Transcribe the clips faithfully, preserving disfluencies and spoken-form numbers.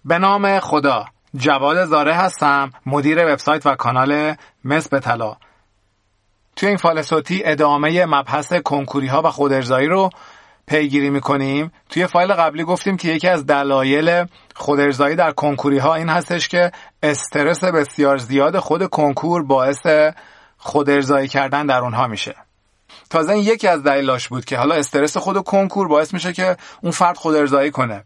به نام خدا. جواد زاره هستم، مدیر وبسایت و کانال مس به طلا. توی این فایل صوتی ادامه مبحث کنکوری ها و خودارضایی رو پیگیری میکنیم. توی فایل قبلی گفتیم که یکی از دلایل خودارضایی در کنکوری ها این هستش که استرس بسیار زیاد خود کنکور باعث خودارضایی کردن در اونها میشه. تازه این یکی از دلایلش بود که حالا استرس خود کنکور باعث میشه که اون فرد خودارضایی کنه.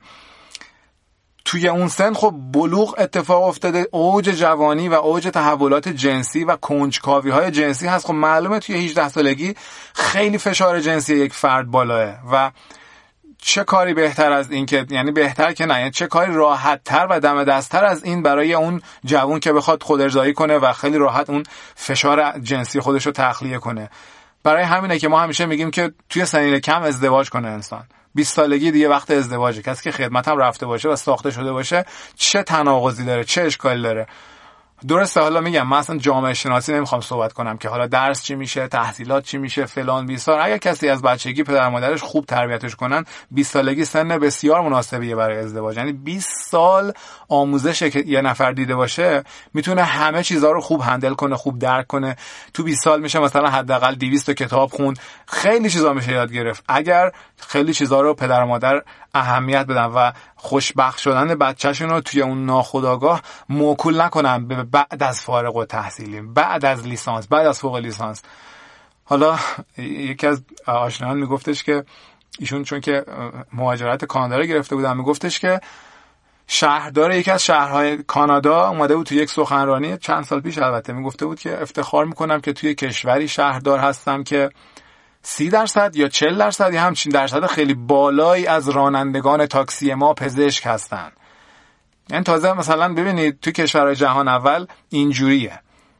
توی اون سن خب بلوغ اتفاق افتاده، اوج جوانی و اوج تحولات جنسی و کنجکاوی های جنسی هست. خب معلومه توی هجده سالگی خیلی فشار جنسی یک فرد بالاه و چه کاری بهتر از این که یعنی بهتر که نه، یعنی چه کاری راحت تر و دم دستتر از این برای اون جوان که بخواد خودارضایی کنه و خیلی راحت اون فشار جنسی خودش رو تخلیه کنه. برای همینه که ما همیشه میگیم که توی سنین کم ازدواج کنه انسان. بیست سالگی دیگه وقت ازدواجه. کسی که خدمت هم رفته باشه و ساخته شده باشه چه تناقضی داره، چه اشکالی داره؟ درسته حالا میگم من اصلا جامعه شناسی نمیخوام صحبت کنم که حالا درس چی میشه، تحصیلات چی میشه، فلان بیسار. اگر کسی از بچگی پدر مادرش خوب تربیتش کنن، بیست سالگی سن بسیار مناسبیه برای ازدواج. یعنی بیست سال آموزش که یه نفر دیده باشه میتونه همه چیزا رو خوب هندل کنه، خوب درک کنه. تو بیست سال میشه مثلا حداقل دویست تا کتاب خوند، خیلی چیزا میشه یاد گرفت اگر خیلی چیزا رو پدر و مادر اهمیت بدن و خوشبخت شدن بچه‌شون رو توی اون ناخودآگاه موکول نکنن به بعد از فارغ التحصیلی، بعد از لیسانس، بعد از فوق لیسانس. حالا یکی از آشنایان میگفتش که ایشون چون که مهاجرت کانادا رو گرفته بودن، میگفتش که شهردار یکی از شهرهای کانادا اومده بود توی یک سخنرانی چند سال پیش، البته میگفته بود که افتخار میکنم که توی کشوری شهردار هستم که سی درصد یا چهل درصد یا همچین درصد خیلی بالایی از رانندگان تاکسی ما پزشک هستن. یعنی تازه مثلا ببینید تو کشورهای جهان اول اینجوریه،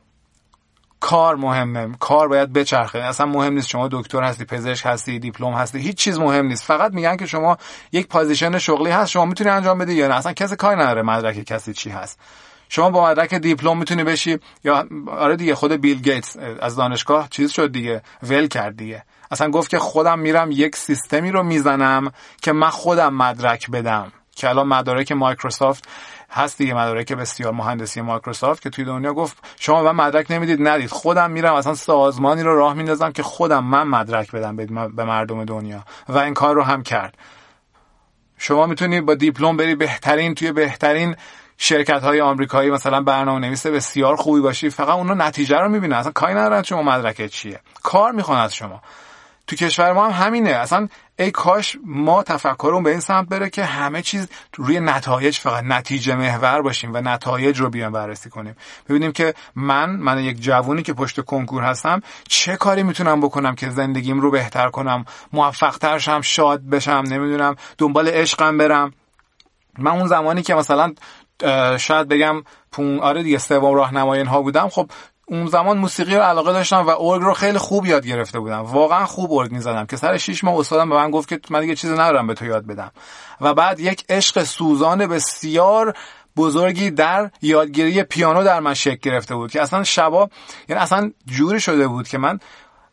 کار مهمه، کار باید بچرخه. اصلا مهم نیست شما دکتر هستی، پزشک هستی، دیپلم هستی، هیچ چیز مهم نیست. فقط میگن که شما یک پوزیشن شغلی هست، شما میتونی انجام بدی یا نه. اصلا کسی کاری نداره مدرک کسی چی هست. شما با مدرک دیپلم میتونی بشی، یا آره دیگه خود بیل گیتس از دانشگاه چیز شد دیگه، ول کرد دیگه. اصلا گفت که خودم میرم یک سیستمی رو میزنم که من خودم مدرک بدم، که الان مدارک مایکروسافت هست دیگه، مدارک بسیار مهندسی مایکروسافت که توی دنیا گفت شما من مدرک نمیدید ندید، خودم میرم اصلا سازمانی رو راه میندازم که خودم من مدرک بدم به مردم دنیا، و این کار رو هم کرد. شما میتونی با دیپلم بری بهترین توی بهترین شرکت های آمریکایی مثلا برنامه‌نویس بسیار خوبی باشی، فقط اونا نتیجه رو میبینن، اصلا کاری ندارن شما مدرکت چیه، کار میخوان از شما. تو کشور ما هم همینه. اصلا ای کاش ما تفکرمون به این سمت بره که همه چیز روی نتایج، فقط نتیجه محور باشیم و نتایج رو بیان بررسی کنیم. ببینیم که من من یک جوونی که پشت کنکور هستم چه کاری میتونم بکنم که زندگیم رو بهتر کنم، موفق‌تر شم، شاد بشم، نمیدونم دنبال عشقم برم. من اون زمانی که مثلا شاید بگم پون آره دیگه سوم راهنمایان ها بودم، خب اون زمان موسیقی رو علاقه داشتم و ارگ رو خیلی خوب یاد گرفته بودم، واقعا خوب ارگ می‌زدم که سر شش ماه استادم به من گفت که من دیگه چیزی ندارم به تو یاد بدم. و بعد یک عشق سوزان بسیار بزرگی در یادگیری پیانو در من شکل گرفته بود که اصلا شبا یعنی اصلا جوری شده بود که من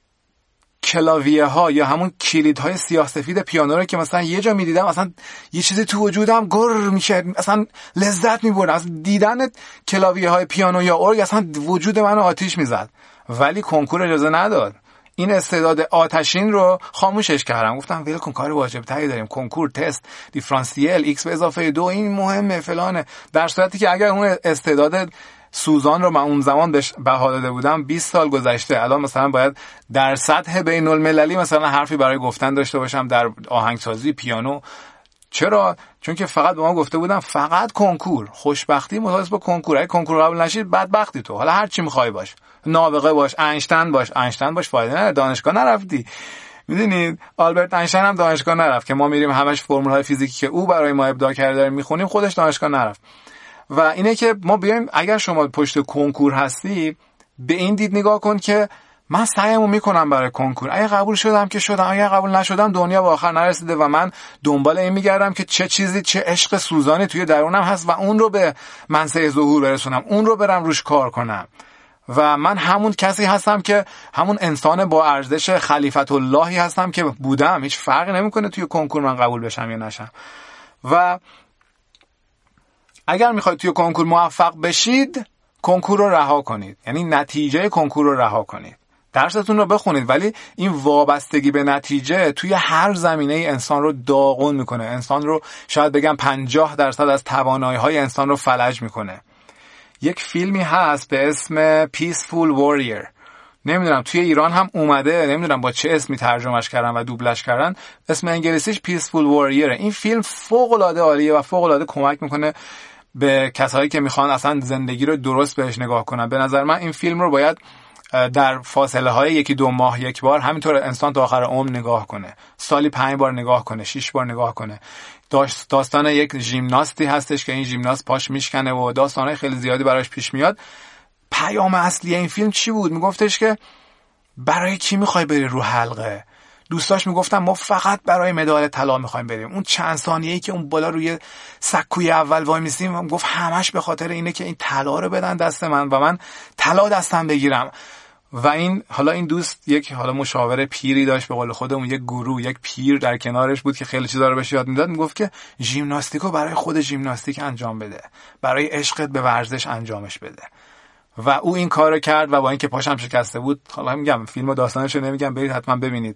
کلاویه ها یا همون کلید های سیاه سفید پیانو رو که مثلا یه جا میدیدم اصلا یه چیزی تو وجودم گر میشه، اصلا لذت میبردم از دیدن کلاویه های پیانو یا ارگ، اصلا وجود منو آتیش میزد. ولی کنکور اجازه نداد. این استعداد آتشین رو خاموشش کردم، گفتم ول کن، کار واجب تری داریم، کنکور، تست، دیفرانسیل، ایکس به اضافه دو، این مهمه فلانه. در صورتی که اگر اون استعداد سوزان رو من اون زمان بهش بها داده بودم، بیست سال گذشته، الان مثلا باید در سطح بین المللی مثلا حرفی برای گفتن داشته باشم در آهنگسازی، پیانو. چرا؟ چون که فقط به ما گفته بودم فقط کنکور، خوشبختی متوسط با کنکور. اگه کنکور قبول نشید بدبختی تو، حالا هر چی می‌خوای باش، نابغه باش، اینشتین باش، اینشتین باش فایده نداره، دانشگاه نرفتی. میدونید آلبرت اینشتین هم دانشگاه نرفت که ما میریم همش فرمول‌های فیزیکی که او برای ما ابداع کرده داریم میخونیم، خودش دانشگاه نرفت. و اینه که ما بیایم، اگر شما پشت کنکور هستی به این دید نگاه کن که من سعیمو میکنم برای کنکور، اگه قبول شدم که شدم، اگه قبول نشدم دنیا به آخر نرسیده و من دنبال این میگردم که چه چیزی، چه عشق سوزانی توی درونم هست و اون رو به منصه ظهور برسونم، اون رو برم روش کار کنم. و من همون کسی هستم که همون انسان با ارزش خلیفت اللهی هستم که بودم. هیچ فرقی نمیکنه توی کنکور من قبول بشم یا نشم. و اگر میخواید توی کنکور موفق بشید، کنکور رو رها کنید. یعنی نتیجه کنکور رو رها کنید. درستون رو بخونید، ولی این وابستگی به نتیجه توی هر زمینه انسان رو داغون میکنه. انسان رو شاید بگم پنجاه درصد از توانایی‌های انسان رو فلج میکنه. یک فیلمی هست به اسم Peaceful Warrior. نمیدونم توی ایران هم اومده، نمیدونم با چه اسمی ترجمهش کردن و دوبلش کردن. اسم انگلیسیش Peaceful Warrior. این فیلم فوق‌العاده عالیه و فوق‌العاده کمک میکنه به کسایی که میخوان اصلا زندگی رو درست بهش نگاه کنن. به نظر من این فیلم رو باید در فاصله های یکی دو ماه یک بار همینطور انسان تا آخر عمر نگاه کنه. سالی پنج بار نگاه کنه، شش بار نگاه کنه. داستان یک ژیمناستی هستش که این ژیمناست پاش میشکنه و داستانای خیلی زیادی براش پیش میاد. پیام اصلی این فیلم چی بود؟ میگفتش که برای چی میخوای بری رو حلقه؟ دوستاش میگفتن ما فقط برای مدال طلا میخوایم بریم. اون چند ثانیه‌ای که اون بالا روی سکوی اول وای میسیم، گفت همش به خاطر اینه که این طلا رو بدن دست من و من طلا دستم بگیرم. و این حالا این دوست یک حالا مشاور پیری داشت، به قول خودمون یک گورو، یک پیر در کنارش بود که خیلی چیزا رو بهش یاد میداد. میگفت که ژیمناستیکو برای خود ژیمناستیک انجام بده، برای عشقت به ورزش انجامش بده. و او این کارو کرد و با اینکه پاشم شکسته بود، حالا میگم فیلم و داستانشو نمیگم، برید حتما ببینید.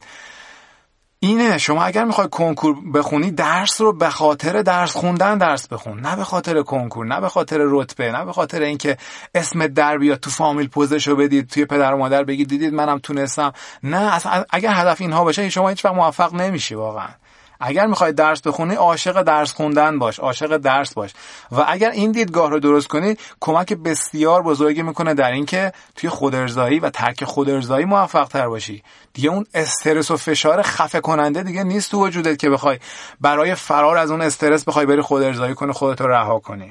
اینه، شما اگر میخوای کنکور بخونی، درس رو به خاطر درس خوندن درس بخون، نه به خاطر کنکور، نه به خاطر رتبه، نه به خاطر اینکه اسم در بیاد تو فامیل پوزشو بدید، توی پدر و مادر بگید دیدید منم تونستم. نه، اصلا اگر هدف اینها باشه شما هیچ وقت موفق نمیشی واقعا. اگر میخوای درس بخونی، عاشق درس خوندن باش، عاشق درس باش. و اگر این دیدگاه رو درست کنی، کمک بسیار بزرگی میکنه در اینکه توی خودارضایی و ترک خودارضایی موفق تر باشی. دیگه اون استرس و فشار خفه کننده دیگه نیست تو وجودت که بخوای برای فرار از اون استرس بخوای بری خودارضایی کنی، خودت رو رها کنی،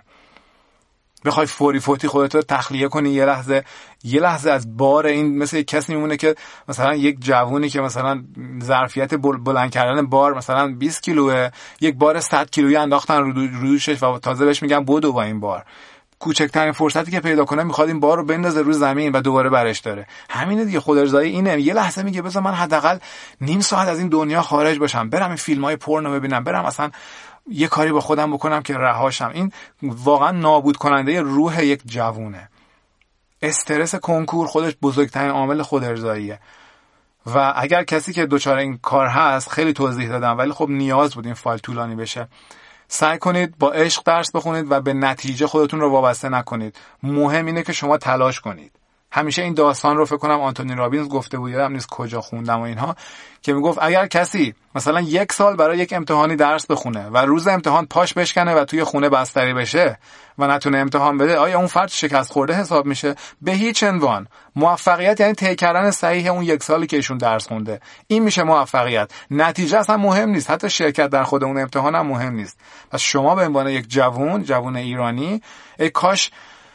بخوای فوری فوتی خودت رو تخلیه کنی. یه لحظه یه لحظه از بار این، مثل یک کسی میمونه که مثلا یک جوونی که مثلا ظرفیت بلند کردن بار مثلا بیست کیلوه، یک بار صد کیلویی انداختن رو دوشش و تازه بهش میگن بدو با این بار. کوچکترین فرصتی که پیدا کنه میخواد این بار رو بندازه رو زمین و دوباره برش داره. همینه دیگه، خودارضایی اینه. یه لحظه میگه بذار من حداقل نیم ساعت از این دنیا خارج باشم، برم این فیلم‌های پورنو ببینم، برم اصلا یه کاری با خودم بکنم که رهاشم. این واقعا نابود کننده روح یک جوونه. استرس کنکور خودش بزرگترین عامل خودارضاییه. و اگر کسی که دچار این کار هست، خیلی توضیح دادم ولی خب نیاز بود این فایل طولانی بشه، سعی کنید با عشق درس بخونید و به نتیجه خودتون رو وابسته نکنید. مهم اینه که شما تلاش کنید. همیشه این داستان رو فکر کنم آنتونی رابینز گفته بود، یادم نیست کجا خوندم و اینها، که میگفت اگر کسی مثلا یک سال برای یک امتحانی درس بخونه و روز امتحان پاش بشکنه و توی خونه بستری بشه و نتونه امتحان بده، آیا اون فرد شکست خورده حساب میشه؟ به هیچ عنوان. موفقیت یعنی طی کردن صحیح اون یک سالی که ایشون درس خونده. این میشه موفقیت. نتیجه اصلا مهم نیست، حتی شرکت در خود اون امتحان هم مهم نیست. پس شما به عنوان یک جوان، جوان ایرانی، ای کاش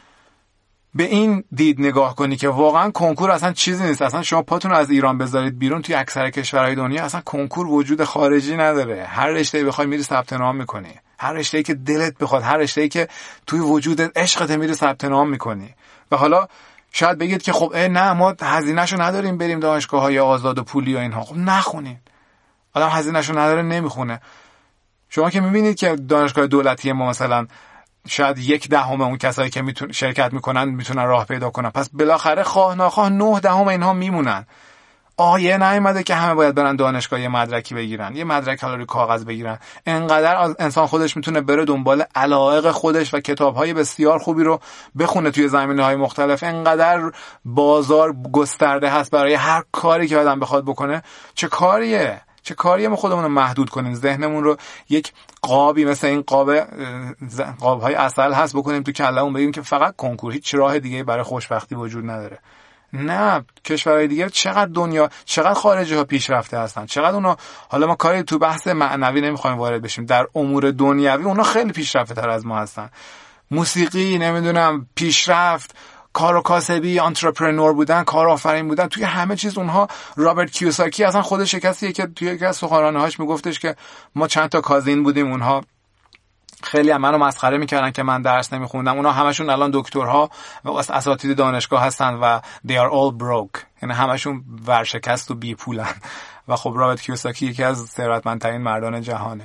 به این دید نگاه کنی که واقعا کنکور اصلا چیزی نیست. اصلا شما پاتون رو از ایران بذارید بیرون، توی اکثر کشورهای دنیا اصلا کنکور وجود خارجی نداره. هر رشته‌ای بخوای میری ثبت نام میکنی، هر رشته‌ای که دلت بخواد، هر رشته‌ای که توی وجودت عشقت میری ثبت نام میکنی. و حالا شاید بگید که خب نه ما هزینه‌شو نداریم بریم دانشگاه‌های آزاد و پولی و اینها. خب نخونید. آدم هزینه‌شو نداره نمیخونه. شما که میبینید که دانشگاه دولتی ما مثلا شاید یک دهم اون کسایی که میتون شرکت میکنن میتونن راه پیدا کنن، پس بالاخره خواه ناخواه نه دهم اینها میمونن. آیه نیومده که همه باید برن دانشگاه یه مدرکی بگیرن، یه مدرک حالا روی کاغذ بگیرن. انقدر انسان خودش میتونه بره دنبال علایق خودش و کتاب‌های بسیار خوبی رو بخونه توی زمینه‌های مختلف. انقدر بازار گسترده هست برای هر کاری که آدم بخواد بکنه. چه کاریه؟ چه کاریه ما خودمون رو محدود کنیم، ذهنمون رو یک قابی مثل این قاب قاب‌های عسل هست بکنیم تو کلمون، بگیم که فقط کنکور، هیچ راه دیگه برای خوشبختی وجود نداره. نه، کشورهای دیگه چقدر دنیا، چقدر خارجی ها پیشرفته هستن، چقدر اونا، حالا ما کاری تو بحث معنوی نمیخوایم وارد بشیم، در امور دنیوی اونا خیلی پیشرفته تر از ما هستن. موسیقی، نمیدونم، پیشرفت، کار و کاسبی، انترپرنور بودن، کارآفرین بودن، توی همه چیز اونها. رابرت کیوساکی اصلا خودش کسیه که توی یکی از سخنرانی‌هاش میگفتش که ما چند تا کازین بودیم، اونها خیلی منو مسخره میکردن که من درس نمیخوندم، اونا همشون الان دکترها و اساتید دانشگاه هستن و they are all broke، یعنی همشون ورشکست و بی پولن. و خب رابرت کیوساکی یکی از ثروتمندترین مردان جهانه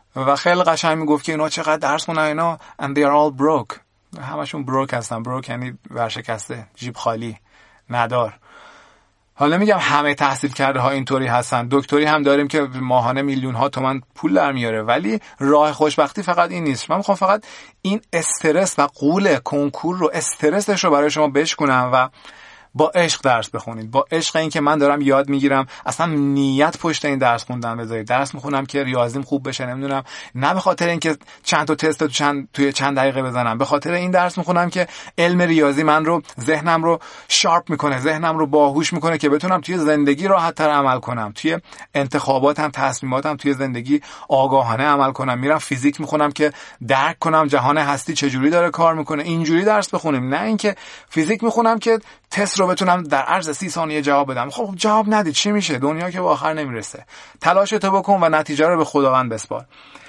و خیلی قشنگ میگفت که اینا چقدر درس خوندن اینا and they are all broke، همشون broke هستن. broke یعنی ورشکسته، جیب خالی، ندار. حالا میگم همه تحصیل کرده ها اینطوری هستن، دکتری هم داریم که ماهانه میلیون ها تومان پول در میاره، ولی راه خوشبختی فقط این نیست. من میخوام فقط این استرس و قول کنکور رو، استرسش رو برای شما بشکنم و با عشق درس بخونید، با عشق این که من دارم یاد میگیرم، اصلا نیت پشت این درس خوندن بذارید. درس میخونم که ریاضیم خوب بشه، نمیدونم، نه به خاطر اینکه چند تا تست تو چند توی چند دقیقه بزنم، به خاطر این درس میخونم که علم ریاضی من رو، ذهنم رو شارپ میکنه، ذهنم رو باهوش میکنه که بتونم توی زندگی راحت تر عمل کنم، توی انتخاباتم، تصمیماتم توی زندگی آگاهانه عمل کنم. میرم فیزیک میخونم که درک کنم جهان هستی چجوری داره کار میکنه. اینجوری درس بخونیم، نه اینکه فیزیک میخونم که تست رو بتونم در عرض سی ثانیه جواب بدم. خب جواب ندید چی میشه؟ دنیا که به آخر نمیرسه. تلاشتو بکن و نتیجه رو به خداوند بسپار.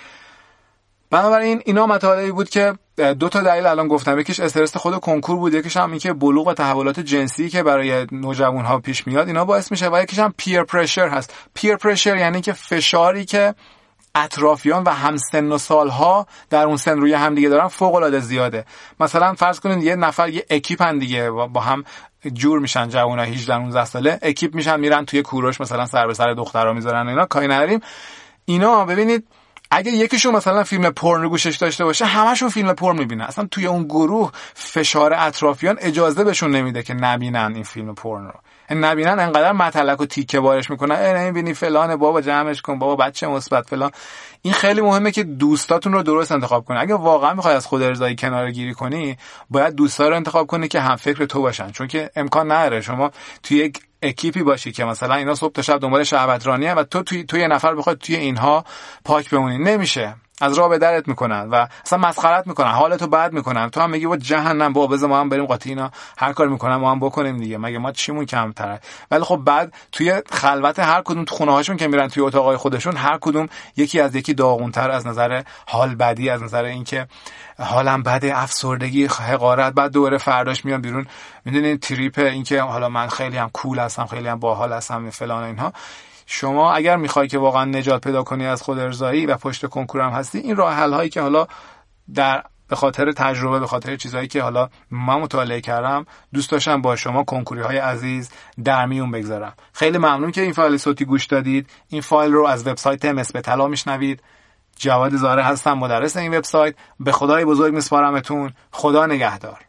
بنابراین اینا مطالبی بود که دو تا دلیل الان گفتم، یکیش استرس خود کنکور بود، یکیش هم این که بلوغ و تحولات جنسی که برای نوجوان‌ها پیش میاد اینا باعث میشه، و یکیش هم پیر پرشر هست. پیر پرشر یعنی که فشاری که اطرافیان و همسن و سالها در اون سن روی هم دیگه دارن فوق العاده زیاده. مثلا فرض کنید یه نفر یه اکیپن دیگه، با هم جور میشن، جوونا هجده نوزده ساله اکیپ میشن، میرن توی کوروش مثلا سر به سر دخترا میذارن، اینا کاری نداریم. اینا ببینید اگه یکیشون مثلا فیلم پورن رو گوشش داشته باشه، همشون فیلم پورن میبینن. اصلا توی اون گروه فشار اطرافیان اجازه بهشون نمیده که نبینن این فیلم پورن رو. نبینن انقدر متلک و تیکه بارش میکنن، ای نمیبینی فلانه، بابا جمعش کن، بابا بچه مثبت فلان. این خیلی مهمه که دوستاتون رو درست انتخاب کنی. اگه واقعا میخوای از خود ارضایی کناره گیری کنی، باید دوستا رو انتخاب کنی که هم فکر تو باشن، چون که امکان نداره شما توی یک اکیپی باشی که مثلا اینا صبح تا شب دنبال شهوترانیه و تو توی تو یه نفر بخواد توی اینها پاک بمونی. نمیشه. از راه به درت میکنن و اصلا مسخرت میکنن، حالتو بد میکنن. تو هم میگی با جهنم بابا، بذار ما هم بریم قاطی اینا هر کار میکنن ما هم بکنیم دیگه، مگه ما چیمون کمتره؟ ولی خب بعد توی خلوت هر کدوم تو خونه هاشون که میرن توی اتاقای خودشون، هر کدوم یکی از یکی داغونتر از نظر حال بدی، از نظر اینکه حالم بده، افسردگی، حقارت. بعد دوره فرداش میان بیرون، میدونین تریپ اینکه حالا من خیلی هم کول هستم، خیلی هم باحال هستم فلان اینها. شما اگر میخوای که واقعا نجات پیدا کنی از خود ارضایی و پشت کنکور هم هستی، این راه حل هایی که حالا در به خاطر تجربه، به خاطر چیزایی که حالا من مطالعه کردم، دوست داشتم با شما کنکوری های عزیز در میون بگذارم. خیلی ممنون که این فایل صوتی گوش دادید. این فایل رو از وبسایت مس به طلا میشنوید. جواد زاره هستم، مدرس این وبسایت. به خدای بزرگ میسپارمتون. خدا نگهدار.